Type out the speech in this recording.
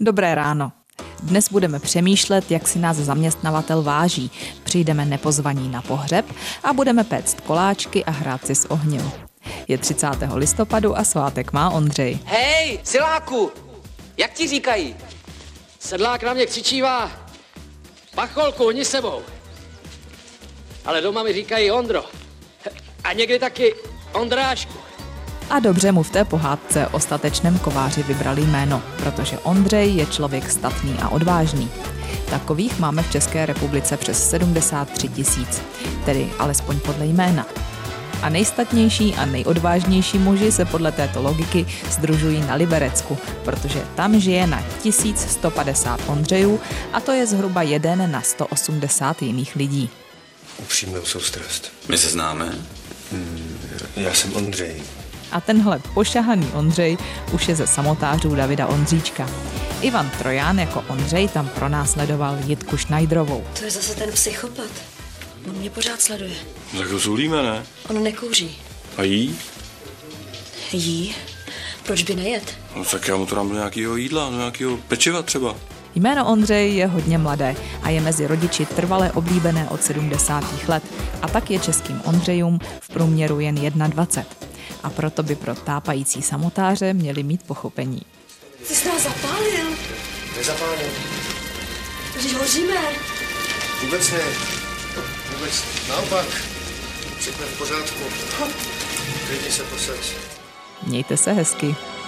Dobré ráno. Dnes budeme přemýšlet, jak si nás zaměstnavatel váží. Přijdeme nepozvaní na pohřeb a budeme péct koláčky a hrát si s ohněm. Je 30. listopadu a svátek má Ondřej. Hej, siláku, jak ti říkají? Sedlák na mě křičívá, pacholku, hni sebou. Ale doma mi říkají Ondro. A někdy taky Ondrášku. A dobře mu v té pohádce o statečném kováři vybrali jméno, protože Ondřej je člověk statný a odvážný. Takových máme v České republice přes 73 000, tedy alespoň podle jména. A nejstatnější a nejodvážnější muži se podle této logiky sdružují na Liberecku, protože tam žije na 1150 Ondřejů a to je zhruba 1 na 180 jiných lidí. Upřímnou soustrast. My se známe? Já jsem Ondřej. A tenhle pošahaný Ondřej už je ze samotářů Davida Ondříčka. Ivan Troján jako Ondřej tam pronásledoval Jitku Šnajdrovou. To je zase ten psychopat. On mě pořád sleduje. Tak ho zulíme, ne? On nekouří. A jí? Jí? Proč by nejet? No tak já mu to dám do nějakého jídla, do nějakého pečiva třeba. Jméno Ondřej je hodně mladé a je mezi rodiči trvale oblíbené od 70. let a tak je českým Ondřejům v průměru jen 21. A proto by pro tápající samotáře měli mít pochopení. Ty jsi nás zapálil. Nezapálil. Když hoříme. Vůbec ne. Vůbec naopak. Všechno v pořádku. Klidně se posaď. Mějte se hezky.